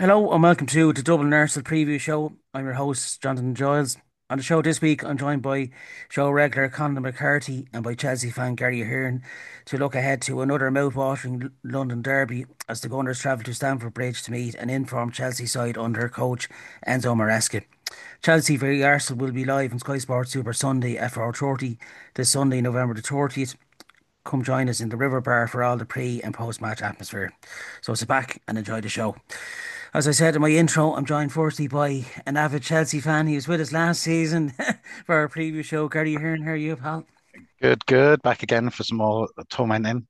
Hello and welcome to the Dublin Arsenal preview show. I'm your host, Jonathan Giles. On the show this week, I'm joined by show regular Conor McCarthy and by Chelsea fan Gary Ahern to look ahead to another mouth-watering London derby as the Gunners travel to Stamford Bridge to meet an informed Chelsea side under coach Enzo Maresca. Chelsea v Arsenal will be live on Sky Sports Super Sunday at 4:30 this Sunday, November the 30th. Come join us in the River Bar for all the pre and post match atmosphere. So sit back and enjoy the show. As I said in my intro, I'm joined firstly by an avid Chelsea fan. He was with us last season for our preview show. Gary Hearn, how are you, pal? Good, good. Back again for some more tormenting.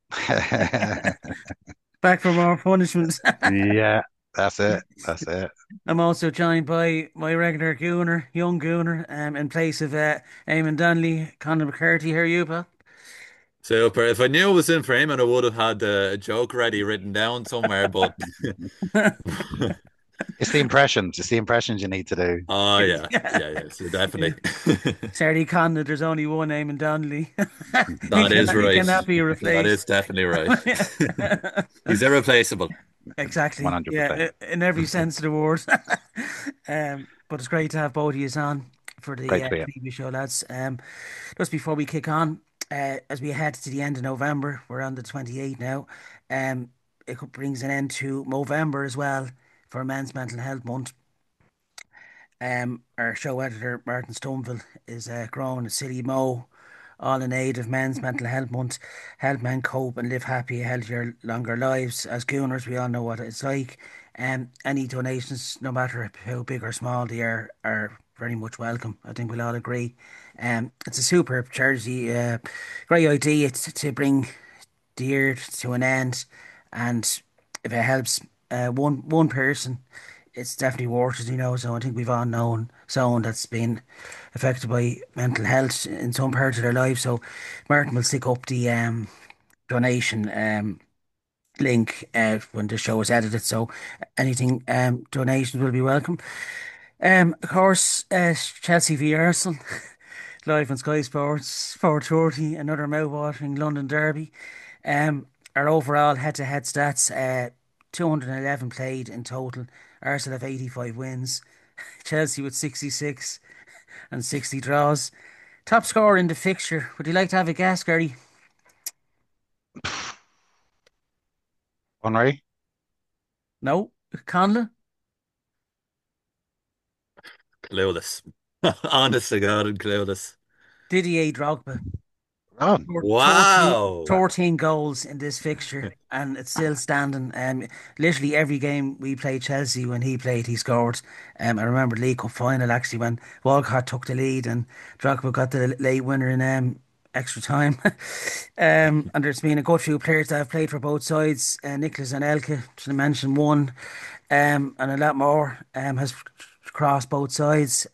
Back for more punishments. Yeah, that's it. That's it. I'm also joined by my regular gooner, young gooner, in place of Eamon Donnelly, Conor McCarthy. How are you, pal? Super. If I knew it was in for him, I would have had a joke ready written down somewhere. But It's the impressions. It's the impressions you need to do. oh yeah, yeah, yeah. So definitely, Sorry, Conor, there's only one Eamon Donnelly. that is He right. cannot be That replaced. is definitely right. He's irreplaceable. Exactly. Yeah, 100%. in every sense of the word. But it's great to have both of you on for the Great to be here. preview show, lads. Just before we kick on, as we head to the end of November, we're on the 28th now. Um, brings an end to Movember as well for Men's Mental Health Month. Our show editor, Martin Stoneville, is growing a City Mo, all in aid of Men's Mental Health Month. Help men cope and live happier, healthier, longer lives. As Gooners, we all know what it's like. Any donations, no matter how big or small they are very much welcome. I think we'll all agree. It's a superb charity. Great idea to bring the year to an end, and if it helps one person, it's definitely worth it, you know. So I think we've all known someone that's been affected by mental health in some part of their life. So Martin will stick up the donation link when the show is edited. So anything donations will be welcome. Of course, Chelsea v Arsenal live on Sky Sports 4:30. Another mouth-watering London derby. Our overall head-to-head stats: 211 played in total. Arsenal have 85 wins. Chelsea with 66 and 60 draws. Top scorer in the fixture. Would you like to have a guess, Gary? Henri? No, Conlon. Clueless. Honest to God, I'm clueless. Didier Drogba. Oh, 13, Wow. 14 goals in this fixture, and it's still standing. Literally every game we played Chelsea, when he played, he scored. I remember the League Cup final actually when Walcott took the lead and Drogba got the late winner in extra time. And there's been a good few players that have played for both sides. Nicholas and Elke, to mention one, and a lot more has crossed both sides.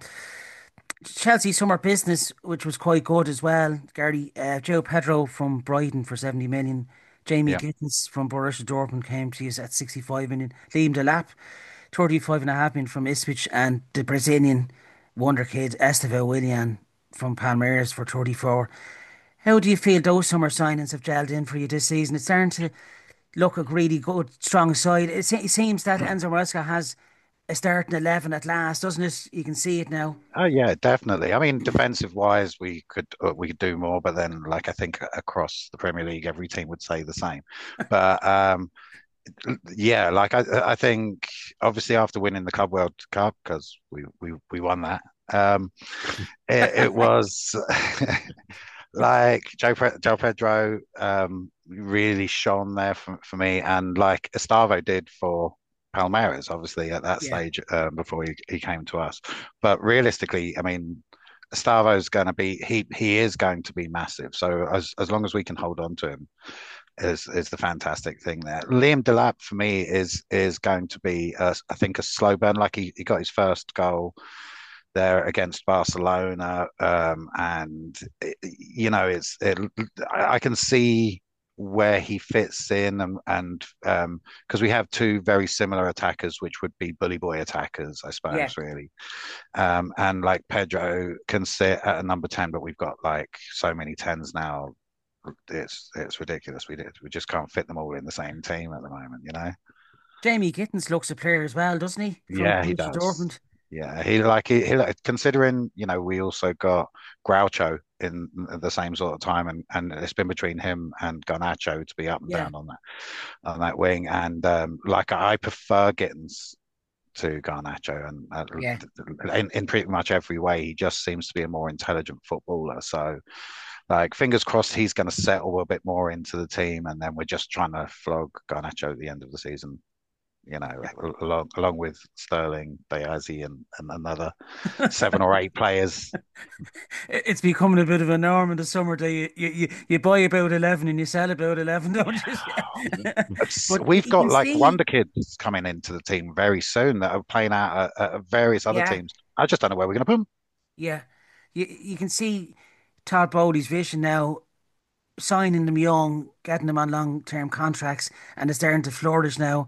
Chelsea summer business, which was quite good as well. Gary, Joe Pedro from Brighton for 70 million. Jamie yeah. Gittins from Borussia Dortmund came to us at 65 million. Liam Delap, 35.5 million from Ipswich, and the Brazilian wonder kid Estevão Willian from Palmeiras for 34. How do you feel those summer signings have gelled in for you this season? It's starting to look a really good, strong side. It seems that Enzo Maresca has a starting 11 at last, doesn't it? You can see it now. Oh, yeah, definitely. I mean, defensive wise, we could do more, but then, like, I think across the Premier League, every team would say the same. But yeah, like I think obviously after winning the Club World Cup, because we won that. It was like Joe Pedro really shone there for me, and like Estavo did for Palmeiras, obviously at that Yeah. stage before he came to us. But realistically, I mean, Estavo's going to be he is going to be massive. So as long as we can hold on to him, is the fantastic thing there. Liam Delap for me is going to be I think a slow burn. Like he got his first goal there against Barcelona, and you know I can see where he fits in and because we have two very similar attackers, which would be bully boy attackers, I Yeah. suppose, really. And like Pedro can sit at a number 10, but we've got like so many tens now. It's ridiculous. We just can't fit them all in the same team at the moment, you know. Jamie Gittins looks a player as well, doesn't he? From Yeah, he Borussia does. Dortmund. Yeah, he like, considering, we also got Groucho in the same sort of time, and it's been between him and Garnacho to be up and Yeah, down on that wing, and like I prefer Gittins to Garnacho, and yeah. in pretty much every way, he just seems to be a more intelligent footballer. So, like, fingers crossed, he's going to settle a bit more into the team, and then we're just trying to flog Garnacho at the end of the season. Along with Sterling, Diazy, and another 7 or 8 players. It's becoming a bit of a norm in the summer day. You buy about 11 and you sell about 11, don't you? But We've you got can like see, wonder kids coming into the team very soon that are playing out at various other yeah, teams. I just don't know where we're going to put them. yeah. You can see Todd Bowley's vision now, signing them young, getting them on long-term contracts, and it's starting to flourish now.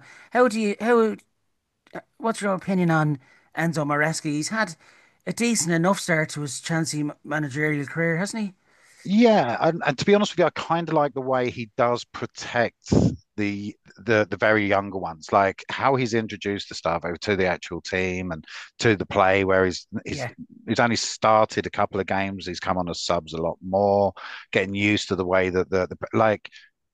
What's your opinion on Enzo Maresca? He's had a decent enough start to his Chelsea managerial career, hasn't he? Yeah, and to be honest with you, I kind of like the way he does protect the very younger ones, like how he's introduced Gustavo to the actual team and to the play, where Yeah, he's only started a couple of games, he's come on as subs a lot more, getting used to the way that the like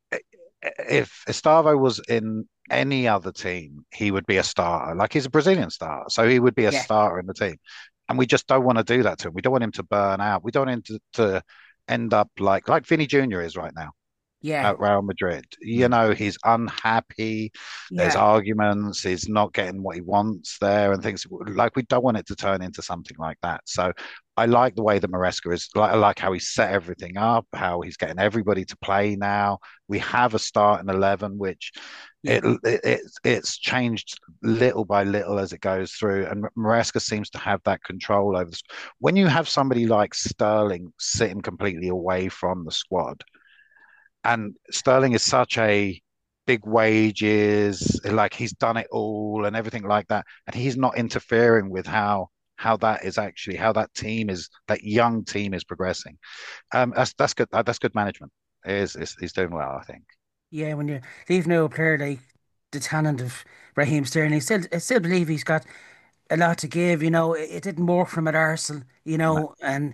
if Gustavo was in any other team, he would be a starter. Like he's a Brazilian starter, so he would be a yeah, starter in the team. And we just don't want to do that to him. We don't want him to burn out. We don't want him to end up like Vinny Jr. is right now yeah, at Real Madrid. He's unhappy. There's yeah, arguments. He's not getting what he wants there and things like we don't want it to turn into something like that. So I like the way that Maresca is. I like how he set everything up, how he's getting everybody to play now. We have a starting 11, which yeah, it's changed little by little as it goes through, and Maresca seems to have that control over this. When you have somebody like Sterling sitting completely away from the squad, and Sterling is such a big wages, like he's done it all and everything like that, and he's not interfering with how that is actually how that young team is progressing. That's good. That's good management. Is he's doing well, I think. yeah. When you leave now a player like the talent of Raheem Sterling, I still believe he's got a lot to give. It didn't work for him at Arsenal. No. And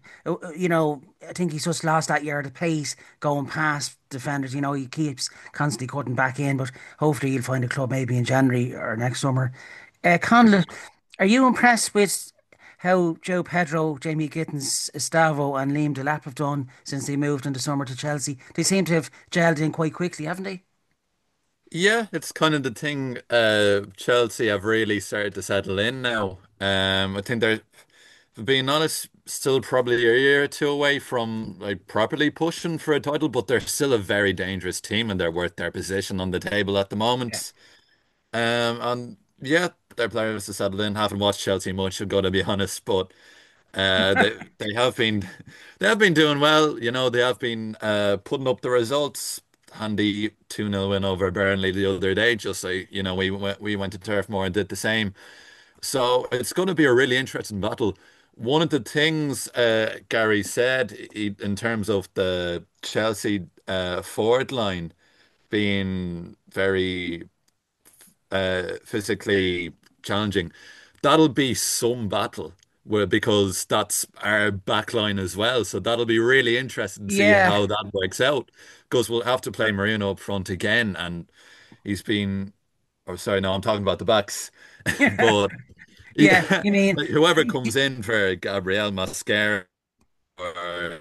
I think he's just lost that yard of pace going past defenders. He keeps constantly cutting back in, but hopefully he'll find a club maybe in January or next summer. Conlon, are you impressed with how Joe Pedro, Jamie Gittins, Estavo, and Liam Delap have done since they moved in the summer to Chelsea? They seem to have gelled in quite quickly, haven't they? Yeah, it's kind of the thing. Chelsea have really started to settle in now. I think they're, for being honest, still probably a year or two away from like properly pushing for a title, but they're still a very dangerous team and they're worth their position on the table at the Yeah. moment. And yeah, their players to settle in. Haven't watched Chelsea much, I've got to be honest, but they have been they have been doing well. They have been putting up the results. Handy 2-0 win over Burnley the other day. Just like we went to Turf Moor and did the same. So it's going to be a really interesting battle. One of the things Gary said in terms of the Chelsea forward line being very physically challenging. That'll be some battle because that's our back line as well. So that'll be really interesting to see Yeah. how that works out. Because we'll have to play Marino up front again, and he's been. Oh, sorry, no, I'm talking about the backs. But Yeah. yeah, You mean, whoever comes in for Gabriel Mascara or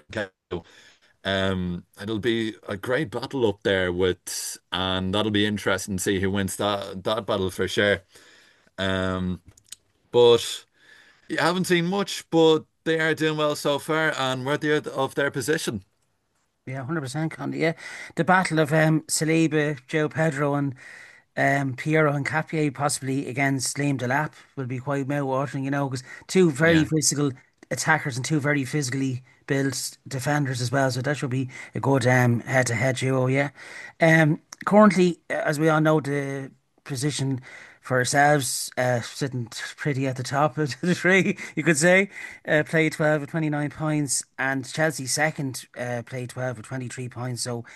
it'll be a great battle up there and that'll be interesting to see who wins that battle for sure. Um, but you haven't seen much, but they are doing well so far and worthy of their position. yeah, 100% Condy. Yeah. The battle of Saliba, Joe Pedro, and Piero and Capie possibly against Liam Delap will be quite mouth-watering, because two very Yeah. physical attackers and two very physically built defenders as well. So that should be a good head-to-head duo, yeah. Currently, as we all know, the position for ourselves, sitting pretty at the top of the tree, you could say, played 12 with 29 points, and Chelsea second, played 12 with 23 points. So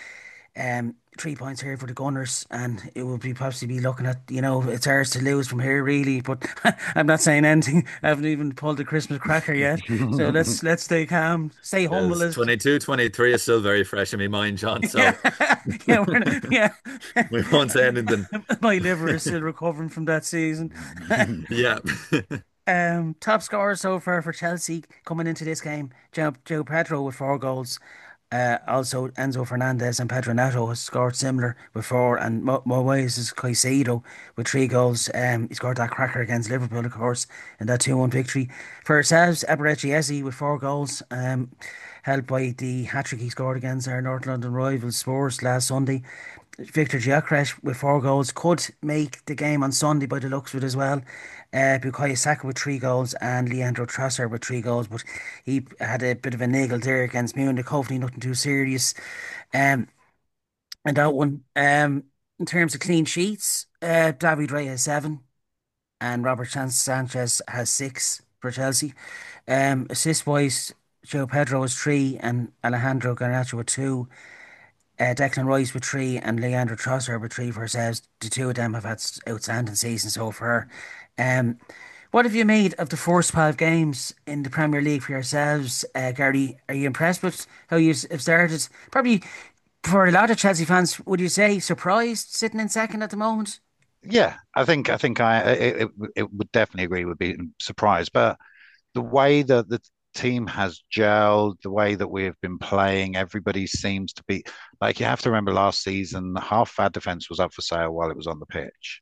3 points here for the Gunners, and it would be possibly looking at, it's ours to lose from here, really. But I'm not saying anything. I haven't even pulled the Christmas cracker yet. So let's stay calm, stay humble. Yes, As 22, 23 is still very fresh in my mind, John. yeah, So yeah, yeah. we won't say anything. My liver is still recovering from that season. Yeah. Top scorer so far for Chelsea coming into this game, Joe Pedro with 4 goals. Also, Enzo Fernandez and Pedro Neto has scored similar before, and Moises Caicedo with 3 goals. He scored that cracker against Liverpool, of course, in that 2-1 victory. For ourselves, Eberechi Eze with 4 goals, helped by the hat-trick he scored against our North London rivals Spurs last Sunday. Victor Gyökeres with 4 goals could make the game on Sunday by the looks of it as well. Bukayo Saka with 3 goals and Leandro Trossard with 3 goals, but he had a bit of a niggle there against Munich. Hopefully, nothing too serious. Um, and that one. In terms of clean sheets, David Ray has 7, and Sanchez has 6 for Chelsea. Assist wise, Joe Pedro has 3, and Alejandro Garnacho with 2. Declan Rice with 3 and Leandro Trossard with 3 for ourselves. The two of them have had outstanding seasons so far. Um, what have you made of the first 12 games in the Premier League for yourselves, Gary? Are you impressed with how you have started? Probably for a lot of Chelsea fans, would you say surprised sitting in second at the moment? Yeah, I think it would definitely agree with being surprised, but the way that the team has gelled, the way that we have been playing, everybody seems to be like you have to remember last season, half our defense was up for sale while it was on the pitch.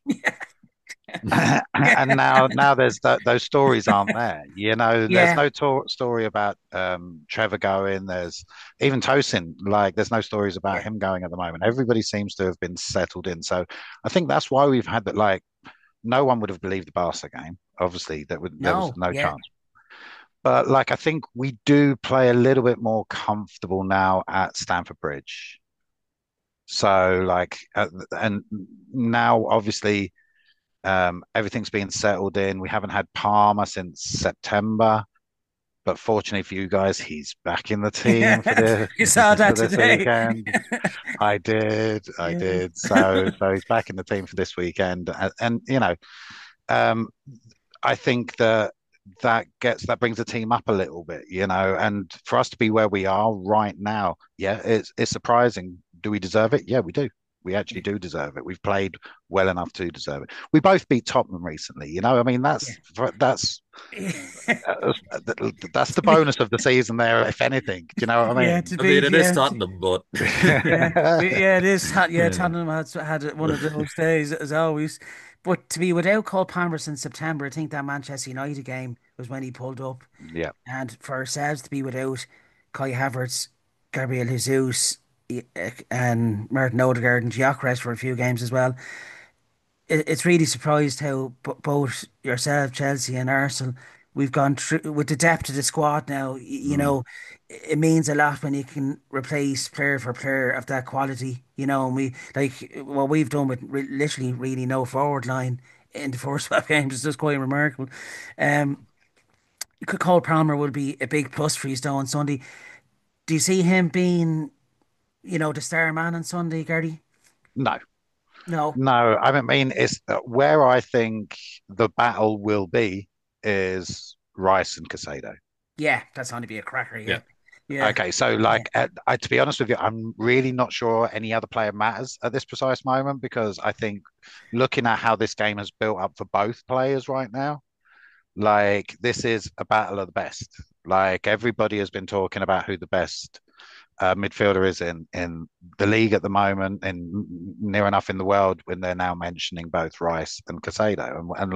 And now there's those stories aren't there. There's Yeah, no story about Trevor going. There's even Tosin. Like there's no stories about yeah. him going at the moment. Everybody seems to have been settled in. So I think that's why we've had that. Like no one would have believed the Barca game. Obviously, there was No, no yeah. chance. But like I think we do play a little bit more comfortable now at Stamford Bridge. So and now obviously everything's been settled in. We haven't had Palmer since September, but fortunately for you guys, he's back in the team for the You saw for that this today. weekend. I Yeah. did. So he's back in the team for this weekend, and um, I think that brings the team up a little bit, and for us to be where we are right now, yeah, it's surprising. Do we deserve it? Yeah, we do. We actually do deserve it. We've played well enough to deserve it. We both beat Tottenham recently. I mean, Yeah. uh, that's the To be, bonus of the season there, if anything. Do you know what I yeah, mean? to I be, mean, it is yeah. Tottenham, but Yeah, yeah, it is. Yeah, yeah. Tottenham had one of those days as always. But to be without Cole Palmer since September, I think that Manchester United game was when he pulled up. Yeah. And for ourselves to be without Kai Havertz, Gabriel Jesus, and Martin Odegaard and Gyökeres for a few games as well, it's really surprised how both yourself, Chelsea, and Arsenal, we've gone through with the depth of the squad now. Mm. It means a lot when you can replace player for player of that quality. And we like what we've done with literally really no forward line in the first 12 games is just quite remarkable. Um, Cole Palmer will be a big plus for you though on Sunday. Do you see him being, the star man on Sunday, Gary? No, No. no. I mean, it's where I think the battle will be is Rice and Casado. Yeah, that's going to be a cracker. Yeah. Yeah. Yeah. Okay, so Yeah. to be honest with you, I'm really not sure any other player matters at this precise moment because I think looking at how this game has built up for both players right now, like this is a battle of the best. Like everybody has been talking about who the best midfielder is in the league at the moment, and near enough in the world when they're now mentioning both Rice and Casado, and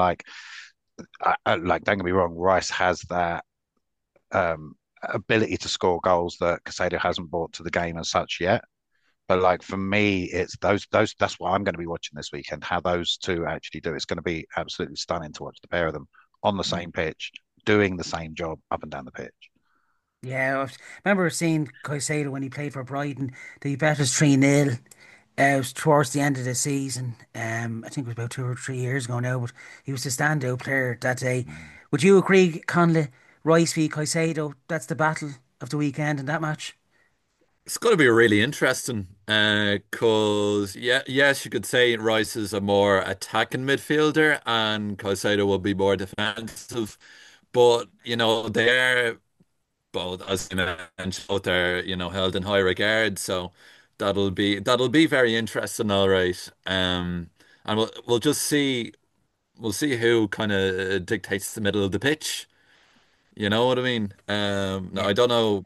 like don't get me wrong, Rice has that ability to score goals that Casado hasn't brought to the game as such yet. But like for me, it's those that's what I'm going to be watching this weekend. How those two actually do. It's going to be absolutely stunning to watch the pair of them on the Yeah. same pitch, doing the same job up and down the pitch. Yeah, I remember seeing Caicedo when he played for Brighton. They bet us 3-0. It was towards the end of the season. I think it was about 2 or 3 years ago now, but he was the standout player that day. Would you agree, Conley, Rice v Caicedo, that's the battle of the weekend in that match? It's going to be really interesting, cause yeah, yes, you could say Rice is a more attacking midfielder and Caicedo will be more defensive, but they're both, as you mentioned, both are held in high regard, so that'll be very interesting, all right. And we'll just see who kind of dictates the middle of the pitch. You know what I mean? No, Yeah. I don't know.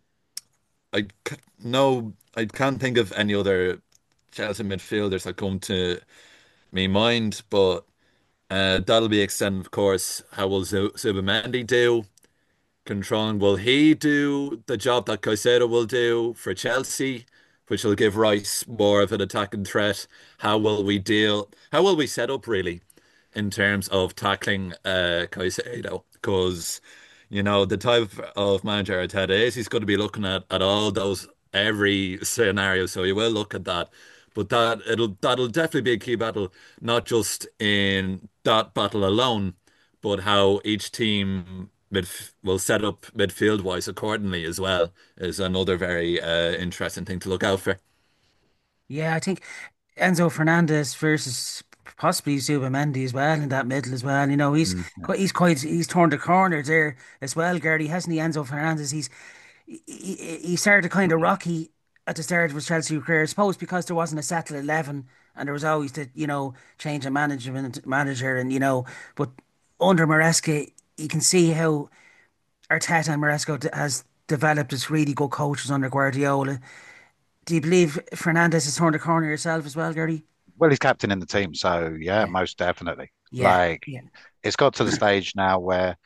No, I can't think of any other Chelsea midfielders that come to me mind, but that'll be extended, of course. How will Zubimendi do? Controlling, will he do the job that Caicedo will do for Chelsea, which will give Rice more of an attacking threat? How will we deal? How will we set up really in terms of tackling Caicedo? Because the type of manager Arteta is, he's going to be looking at all those every scenario, so he will look at that. But that'll definitely be a key battle, not just in that battle alone, but how each team will set up midfield wise accordingly as well is another very interesting thing to look out for. Yeah, I think Enzo Fernandez versus possibly Zubimendi as well in that middle as well. Mm. He's turned the corner there as well, Gary, hasn't he? Enzo Fernandez. He started kind of rocky at the start of his Chelsea career, I suppose, because there wasn't a settled 11, and there was always the change of management manager, and but under Maresca, you can see how Arteta and Maresca has developed as really good coaches under Guardiola. Do you believe Fernandez has turned a corner yourself as well, Gary? Well, he's captain in the team, so yeah, Yeah, most definitely. yeah, Like yeah, it's got to the stage now where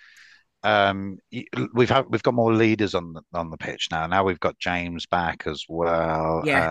we've got more leaders on the pitch now. Now we've got James back as well. yeah.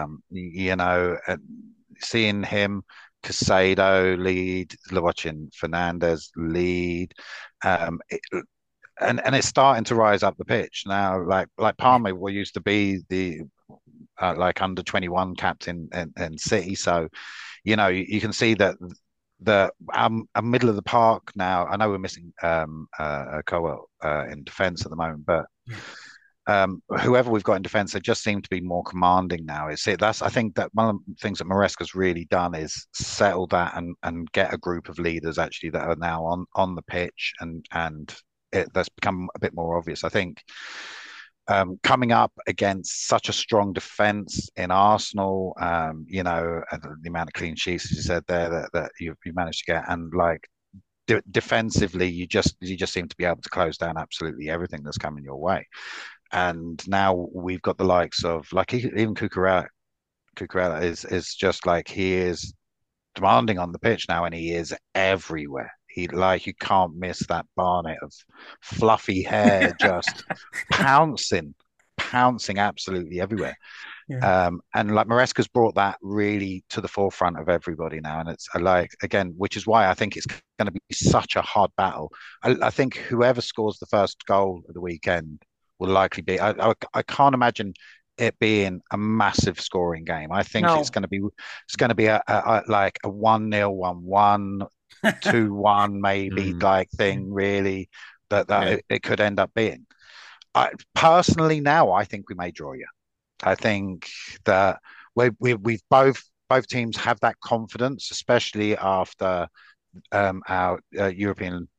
Seeing him, Casado lead, watching Fernandez lead, um, it, and it's starting to rise up the pitch now. Like Yeah. Palmer will used to be the like under 21 captain in City, so you can see that the a middle of the park now. I know we're missing Cowell in defence at the moment, but Yeah. whoever we've got in defence, they just seem to be more commanding now. That's I think that one of the things that Maresca's really done is settle that and get a group of leaders actually that are now on the pitch that's become a bit more obvious. I think coming up against such a strong defence in Arsenal, and the amount of clean sheets, as you said there, that you managed to get, and like defensively, you just seem to be able to close down absolutely everything that's coming your way. And now we've got the likes of like even Cucurella. Cucurella is just like he is demanding on the pitch now, and he is everywhere. He like you can't miss that Barnet of fluffy hair just pouncing, pouncing absolutely everywhere. Yeah. And like Maresca's brought that really to the forefront of everybody now, and it's like again, which is why I think it's going to be such a hard battle. I think whoever scores the first goal of the weekend will likely be. I can't imagine it being a massive scoring game. I think No. it's going to be like a 1-0, 1-1, 2-1 maybe Mm. like thing really that Yeah. it could end up being. Personally now I think we may draw you. I think that we've both teams have that confidence, especially after our European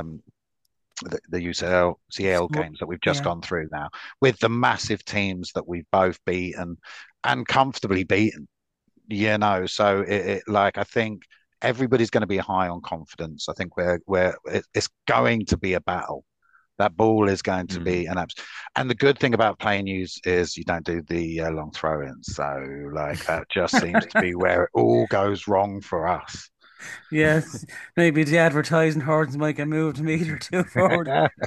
the UCL CL So, games that we've just yeah. gone through now, with the massive teams that we've both beaten and comfortably beaten. So like I think everybody's going to be high on confidence. I think it's going to be a battle. That ball is going to Mm. be an abs. And the good thing about playing use is you don't do the long throw-ins. So like that just seems to be where it all goes wrong for us. Yes, maybe the advertising horns might get moved a metre or two forward.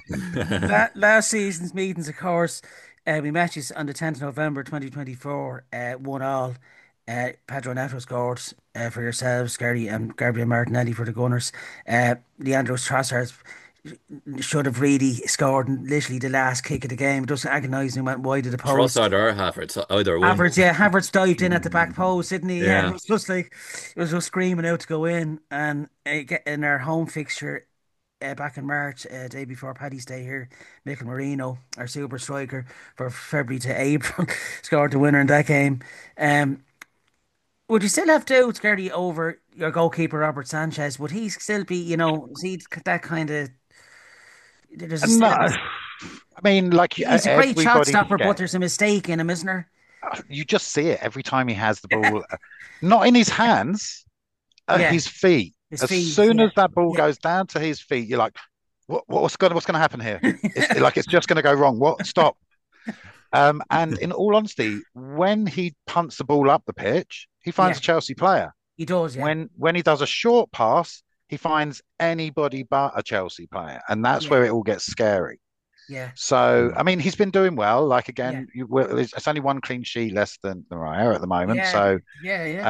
Last season's meetings, of course, we matches on the 10th of November 2024, 1-1. Pedro Neto scored for yourselves, Gary, and Gabriel Martinelli for the Gunners. Leandro Trossard should have really scored in literally the last kick of the game. Just agonising, went wide of the post. Trossard or Havertz, either one. Havertz, yeah, Havertz dived in at the back Mm. post, didn't he? Yeah, it Yeah. was just like it was just screaming out to go in. And in our home fixture, back in March, day before Paddy's Day here. Mikel Merino, our super striker for February to April, scored the winner in that game. Um, would you still have doubts, Gary, over your goalkeeper Robert Sanchez? Would he still be, is he that kind of? There's a, No, still, I mean, like he's a great shot everybody stopper, but forgets. there's a mistake in him, isn't there? You just see it every time he has the ball, not in his hands, at Yeah, his feet. his As feet. soon Yeah, as that ball yeah, goes down to his feet, you're like, what's going to happen here? It's like it's just going to go wrong. What? Stop. And in all honesty, when he punts the ball up the pitch, he finds yeah. a Chelsea player. He does. Yeah, When he does a short pass, he finds anybody but a Chelsea player, and that's yeah, where it all gets scary. yeah, So, I mean, he's been doing well. Like yeah, again, it's only one clean sheet less than Raya at the moment. yeah, So, yeah, yeah.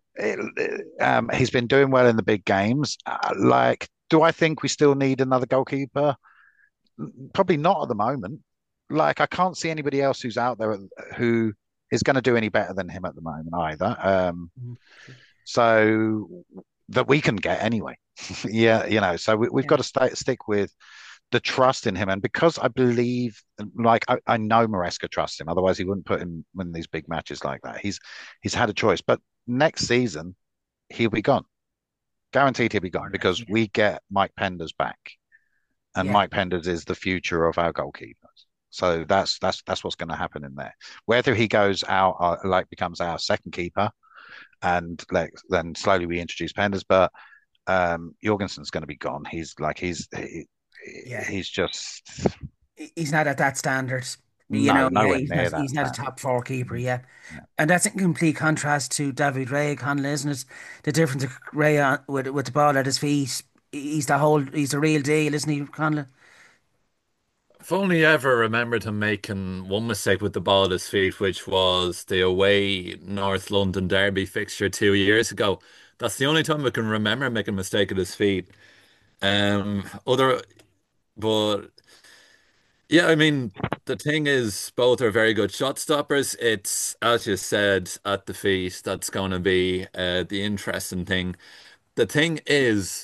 he's been doing well in the big games. Like, do I think we still need another goalkeeper? Probably not at the moment. Like, I can't see anybody else who's out there who is going to do any better than him at the moment either. Mhm. So that we can get anyway. Yeah, so we've Yeah, got to stick with the trust in him. And because I believe, like, I know Maresca trusts him, otherwise he wouldn't put him in these big matches like that. He's had a choice, but next season he'll be gone, guaranteed he'll be more gone or less. because Yeah, we get Mike Penders back, and yeah, Mike Penders is the future of our goalkeepers. So that's what's going to happen in there. Whether he goes out, like becomes our second keeper, and like then slowly we introduce Penders, but Jorgensen's going to be gone. yeah. He's just He's not at that standard. no Yeah, nowhere near that he's not a standard. top four keeper, Mm, yeah. yeah. And that's in complete contrast to David Ray Conley, isn't it? The difference of Ray with the ball at his feet. He's the real deal, isn't he, Conley? I've only ever remembered him making one mistake with the ball at his feet, which was the away North London Derby fixture 2 years ago. That's the only time I can remember him making a mistake at his feet. Other, but yeah, I mean, the thing is, both are very good shot stoppers. It's, as you said, at the feet, that's going to be the interesting thing. The thing is,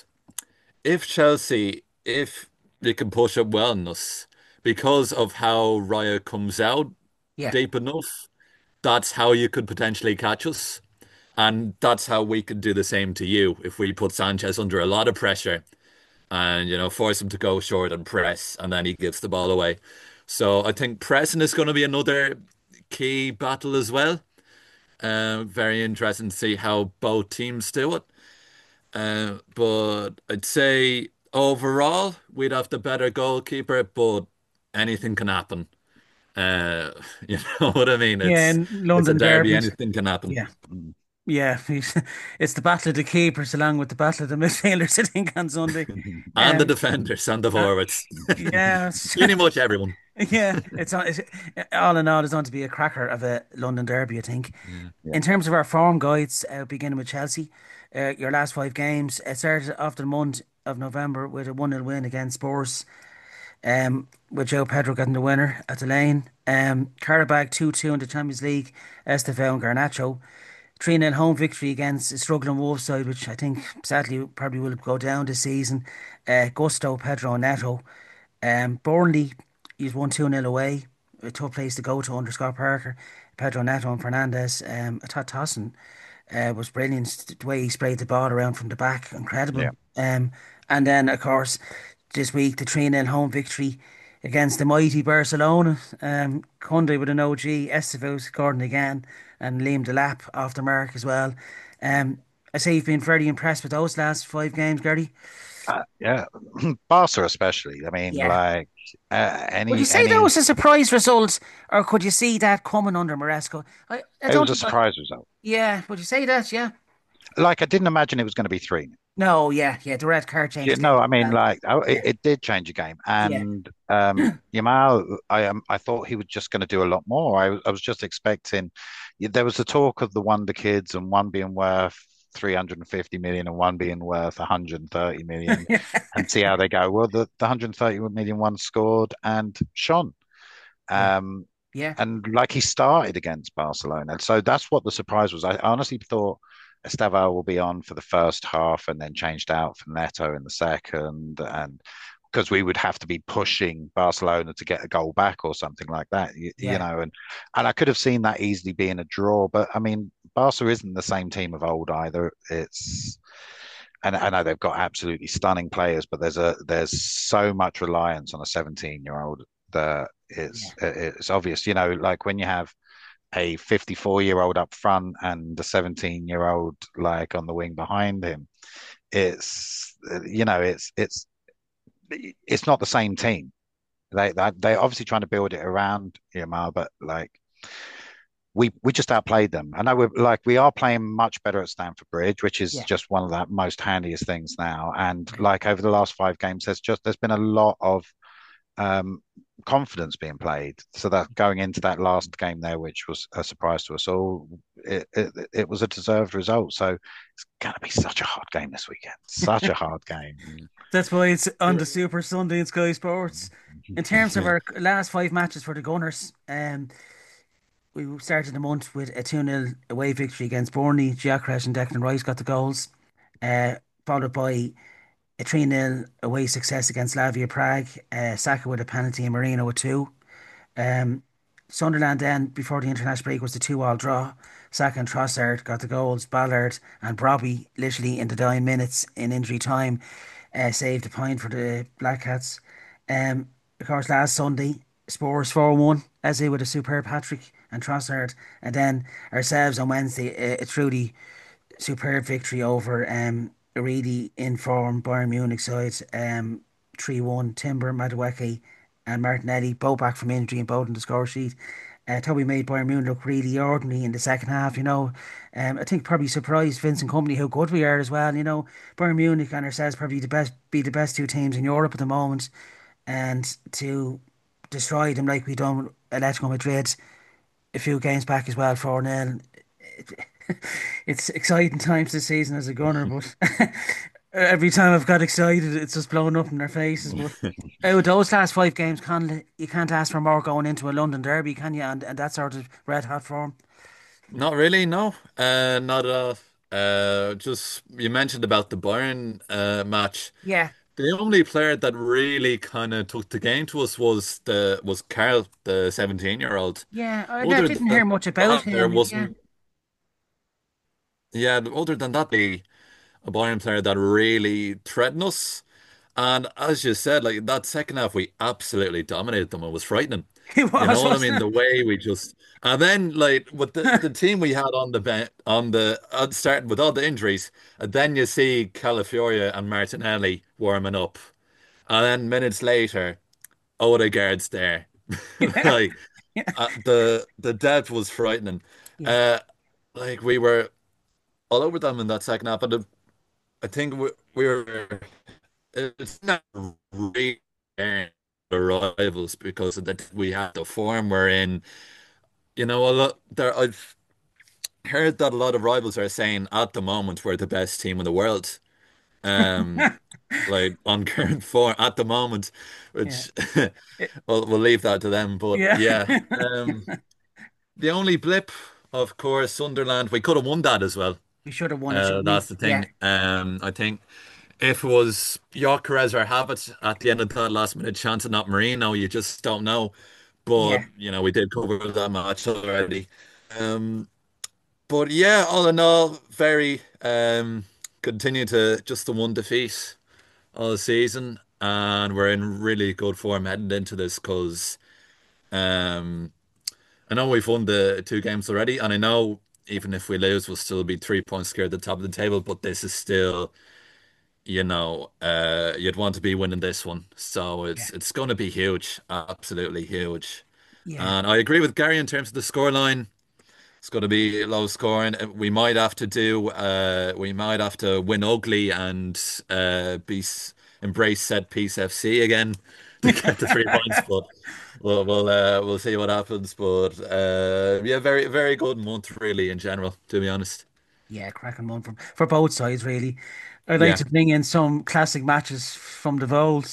if they can push up well enough, because of how Raya comes out Yeah, deep enough, that's how you could potentially catch us. And that's how we could do the same to you if we put Sanchez under a lot of pressure and, force him to go short and press, and then he gives the ball away. So I think pressing is going to be another key battle as well. Very interesting to see how both teams do it. But I'd say overall, we'd have the better goalkeeper, but anything can happen. Uh, you know what I mean? yeah, It's in it's a London derby, derbies. anything can happen. Yeah, Mm. yeah. It's the battle of the keepers along with the battle of the midfielders, I think, on Sunday. And the Um, defenders and the uh, forwards. yeah, Pretty much everyone. yeah. All in all, it's going to be a cracker of a London derby, I think. Yeah. Yeah. In terms of our form guides, beginning with Chelsea, your last five games, it started off the month of November with a 1-0 win against Spurs, with Joe Pedro getting the winner at the lane. Karabakh 2-2 in the Champions League, Estevao and Garnacho. 3-0 home victory against a struggling Wolves side, which I think sadly probably will go down this season. Gusto, Pedro, and Neto. Burnley, he's won 2-0 away. A tough place to go to under Scott Parker. Pedro Neto and Fernandez. I thought Tossin was brilliant. The way he sprayed the ball around from the back, incredible. Yeah. And then, of course, this week, the 3-0 home victory against the mighty Barcelona. Kunde with an OG, Estevao scoring again, and Liam Delap off the mark as well. I say you've been very impressed with those last five games, Gary. Yeah. Barca especially. I mean, Yeah. like Would you any say that any was a surprise result, or could you see that coming under Maresco? I it was don't a think. surprise result. Yeah, would you say that? Yeah. Like I didn't imagine it was going to be three. No, yeah, yeah. The red card You changed know, things I as mean, well. like Yeah, it did change a game, yeah, and Yamal, I thought he was just going to do a lot more. I was just expecting. There was the talk of the Wonder Kids and one being worth 350 million and one being worth 130 million, and see how they go. Well, the 130 million one scored and shone. yeah, Um, yeah, and like he started against Barcelona, so that's what the surprise was. I honestly thought Estevao will be on for the first half and then changed out for Neto in the second, and because we would have to be pushing Barcelona to get a goal back or something like that, Yeah, and I could have seen that easily being a draw. But I mean, Barca isn't the same team of old either. It's and I know they've got absolutely stunning players, but there's so much reliance on a 17-year-old that yeah, it's obvious. Like when you have a 54-year-old up front and a 17-year-old like on the wing behind him, it's it's not the same team. They're obviously trying to build it around Yamal, but like we just outplayed them. I know we are playing much better at Stamford Bridge, which is yeah, just one of the most handiest things now. And yeah. like over the last 5 games, there's been a lot of um, confidence being played. So that going into that last game there, which was a surprise to us all, it was a deserved result. So it's going to be such a hard game this weekend. Such a hard game. That's why it's on the Super Sunday in Sky Sports. In terms of Yeah. our last five matches for the Gunners, we started the month with a 2-0 away victory against Burnley. Gyökeres and Declan Rice got the goals, uh, followed by a 3-0 away success against Slavia Prague. Saka with a penalty and Marino with two. Um, Sunderland then, before the international break, was the 2-2 draw. Saka and Trossard got the goals. Ballard and Brobby, literally in the dying minutes in injury time, saved a point for the Black Cats. Of course, last Sunday, Spurs 4-1, Eze with a superb hat-trick and Trossard. And then ourselves on Wednesday, a truly superb victory over a really in-form Bayern Munich side. 3-1, Timber, Madueke and Martinelli, both back from injury and both on the score sheet. Toby made Bayern Munich look really ordinary in the second half, you know. I think probably surprised Vincent Company how good we are as well, you know. Bayern Munich and ourselves probably the best two teams in Europe at the moment. And to destroy them like we done Atletico Madrid a few games back as well, 4-0. It's exciting times this season as a gunner, but every time I've got excited, it's just blowing up in their faces. But out of those last five games, you can't ask for more going into a London derby, can you? And that sort of red hot form. Not really, no. Not at all. Just you mentioned about the Bayern match. Yeah, The only player that really kind of took the game to us was Carl, the 17-year-old. yeah. I Other didn't than hear much about that, there him. Yeah, wasn't. Yeah, other than that, a Bayern player that really threatened us. And as you said, like that second half, we absolutely dominated them. It was frightening. he You know was, what I mean? wasn't The way we just and then like with the it? team we had on the bench on the starting with all the injuries, and then you see Calafiori and Martinelli warming up, and then minutes later, Odegaard's there. Yeah, Like the depth was frightening. yeah, Uh, like we were all over them in that second half, but I think we were. It's not really the rivals because of that we have the form we're in. You know, a lot there. I've heard that a lot of rivals are saying at the moment we're the best team in the world. Um, like on current form at the moment, yeah, which yeah. we'll leave that to them. But Yeah. yeah, the only blip, of course, Sunderland. We could have won that as well. We should have won it. That's the Yeah, thing. I think if it was Gyökeres or Havertz at the end of that last minute chance and not Marino, you just don't know. But yeah, you know, we did cover that match already. Um, but yeah, all in all, very continue to just the one defeat all season, and we're in really good form heading into this because um, I know we've won the two games already, and I know even if we lose, we'll still be 3 points clear at the top of the table. But this is still, you'd want to be winning this one, so yeah, it's going to be huge, absolutely huge. yeah, And I agree with Gary in terms of the scoreline. It's going to be low scoring. We might have to win ugly and embrace set piece FC again to get the 3 points. But we'll see what happens. But yeah, very very good month really in general, to be honest. yeah. Cracking one for both sides, really. I'd like Yeah. to bring in some classic matches from the Vols.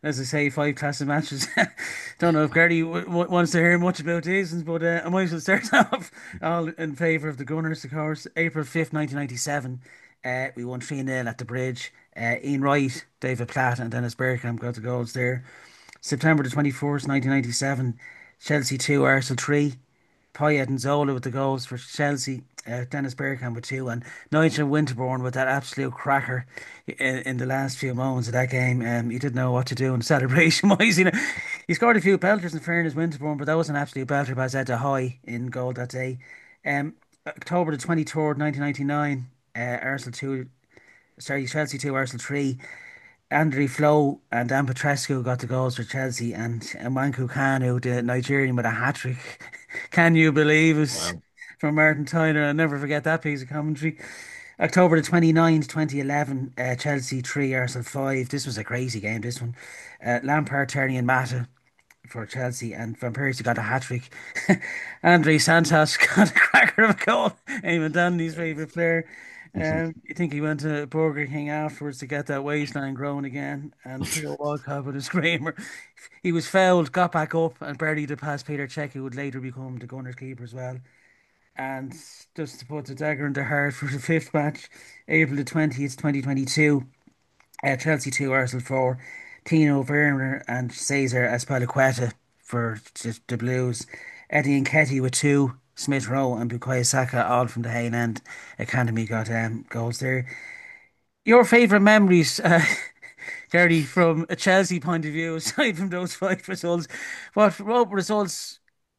as I say, five classic matches. Don't know if Gary wants to hear much about these ones, but I might as well start off all in favour of the Gunners, of course. April 5th, 1997, we won 3-0 at the Bridge. Ian Wright, David Platt, and Dennis Bergkamp got the goals there. September the 24th, 1997, Chelsea 2, Arsenal 3. Payet and Zola with the goals for Chelsea. Dennis Bergkamp with two, and Nigel Winterburn with that absolute cracker in the last few moments of that game. He didn't know what to do in celebration wise. He scored a few belters in fairness, Winterburn, but that was an absolute belter by Zeta High in goal that day. Um, October the 23rd, 1999, Arsenal 2, sorry, Chelsea 2, Arsenal 3. Andrei Flo and Dan Petrescu got the goals for Chelsea, and Nwankwo Kanu, the Nigerian, with a hat trick. Can you believe it? Wow. From Martin Tyler. I'll never forget that piece of commentary. October the 29th, 2011, Chelsea 3, Arsenal 5. This was a crazy game, this one. Lampard, Terry, and Mata for Chelsea, and Van Persie got a hat trick. Andre Santos got a cracker of a goal. Eamon Danny's favourite player. You think he went to Burger King afterwards to get that waistline growing again, and Theo Walcott with a screamer. He was fouled, got back up, and barely to pass Peter Cech, who would later become the Gunners keeper as well. And just to put the dagger in the heart for the fifth match, April the 20th, 2022, Chelsea 2, Arsenal 4, Tino Werner and Cesar Azpilicueta for the Blues, Eddie Nketiah with two, Smith Rowe and Bukayo Saka all from the Hale End Academy got goals there. Your favourite memories, Gary, from a Chelsea point of view, aside from those five results, what results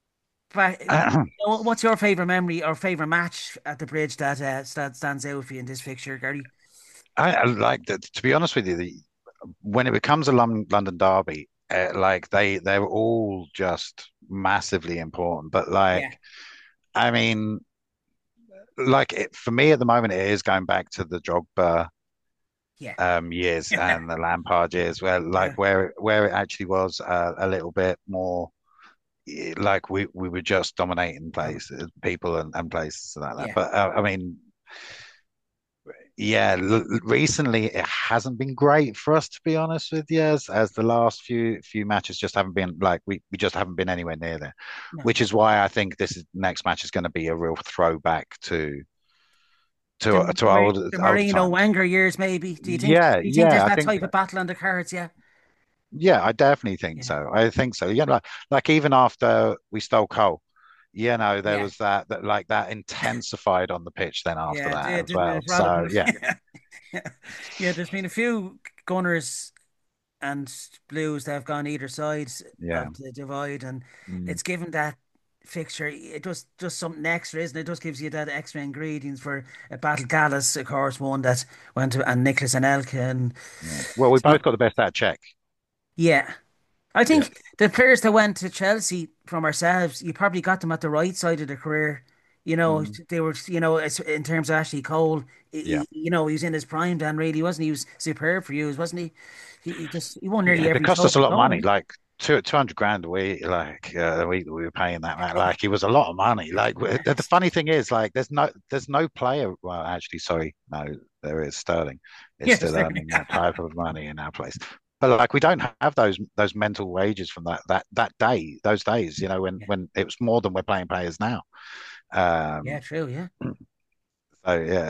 what's your favorite memory or favorite match at the Bridge that stands out for you in this fixture, Gary? I like that. To be honest with you, when it becomes a London derby, like they're all just massively important. But Yeah, like, I mean, for me at the moment, it is going back to the Drogba yeah, years and the Lampard years, where yeah, like where it actually was a little bit more like we were just dominating places, people and places like that. yeah. But I mean, yeah, recently it hasn't been great for us, to be honest with you, as the last few matches just haven't been like we just haven't been anywhere near there, No. which is why I think next match is going to be a real throwback to The old Marino times. Wenger years, maybe. Yeah, Do you think there's yeah, I that think type of battle on the cards? Yeah, yeah, I definitely think yeah, so. I think so. Yeah, like even after we stole Cole, there yeah, was that like that intensified on the pitch then after yeah. It that did, as didn't well. it? So yeah, Yeah, yeah. Yeah, there's been a few Gunners and Blues that have gone either side yeah. of the divide, and Mm. it's given that fixture. It just something extra, isn't it? It just gives you that extra ingredients for a battle. Gallus, of course, one that went to, and Nicholas and Elka, and Yeah. Well, we so both got the best out of check. yeah. I Yeah. think the players that went to Chelsea from ourselves, you probably got them at the right side of the career. Mm. They were, in terms of Ashley Cole, Yeah. he was in his prime then, really, wasn't he? He was superb for you, wasn't he? He won nearly Yeah. They every cost us a trophy lot of money, going. like 200 grand a week. Like we were paying that, man. Like it was a lot of money. Like the funny thing is, like there's no player. Well, actually, sorry, no, there is Sterling. Is Yes, still there. earning that type of money in our place. But like we don't have those mental wages from that day, those days. Yeah, When it was more than we're playing players now. yeah, Um, true, yeah, so yeah,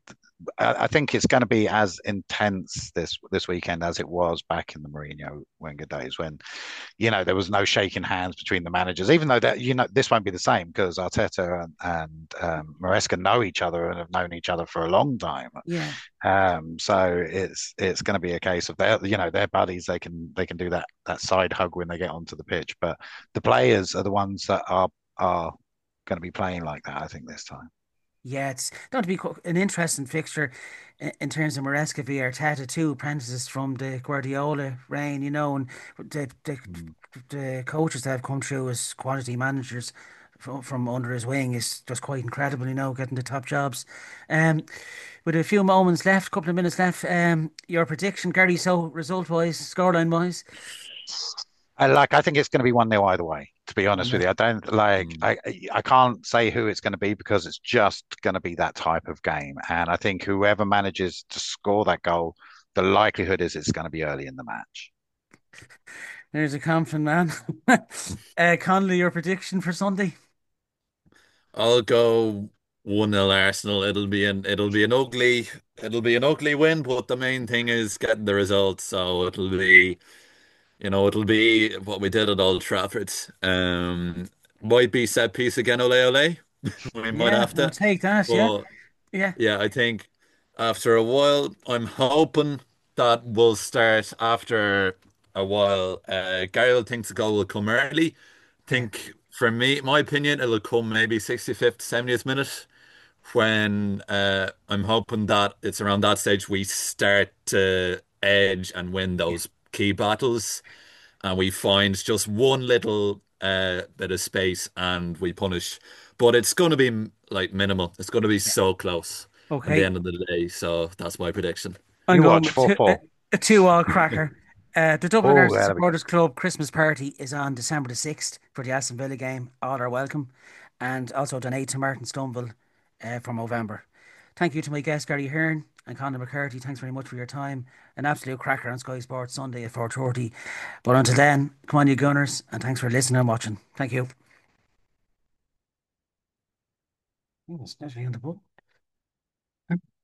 I think it's going to be as intense this weekend as it was back in the Mourinho Wenger days when there was no shaking hands between the managers. Even though that this won't be the same because Arteta and Maresca know each other and have known each other for a long time. yeah. So it's going to be a case of their buddies. They can do that side hug when they get onto the pitch, but the players are the ones that are going to be playing like that. I think this time. Yeah, it's going to be an interesting fixture in terms of Maresca v Arteta, two apprentices from the Guardiola reign, and Mm. the coaches that have come through as quality managers from under his wing is just quite incredible, getting the top jobs. Um, with a few moments left, couple of minutes left, your prediction, Gary, so result-wise, scoreline-wise? I think it's going to be 1-0 either way, to be honest with 1-0. you. I don't like Mm. I can't say who it's going to be because it's just going to be that type of game. And I think whoever manages to score that goal, the likelihood is it's going to be early in the match. There's a confident man. Connolly, your prediction for Sunday? I'll go 1-0 Arsenal. It'll be an ugly win, but the main thing is getting the result. So it'll be what we did at Old Trafford. Might be set piece again, ole ole. We might Yeah, have we'll to. take that. Yeah, But yeah, yeah, I think after a while, I'm hoping that we'll start after a while. Gary thinks the goal will come early. yeah, Think for me, my opinion, it'll come maybe 65th, 70th minute when I'm hoping that it's around that stage we start to edge and win yeah, those key battles and we find just one little bit of space and we punish. But it's going to be like minimal. It's going to be yeah. so close at the Okay, end of the day. So that's my prediction. I'm You going watch with 4-4. a 2-all cracker. The Dublin Oh, Arsenal that'll be good. Supporters Club Christmas party is on December the 6th for the Aston Villa game. All are welcome. And also donate to Martin Stoneville for Movember. Thank you to my guest, Gary Hearn and Conor McCarthy. Thanks very much for your time. An absolute cracker on Sky Sports Sunday at 4:30. But until then, come on, you Gunners, and thanks for listening and watching. Thank you. Oh, it's definitely on the book.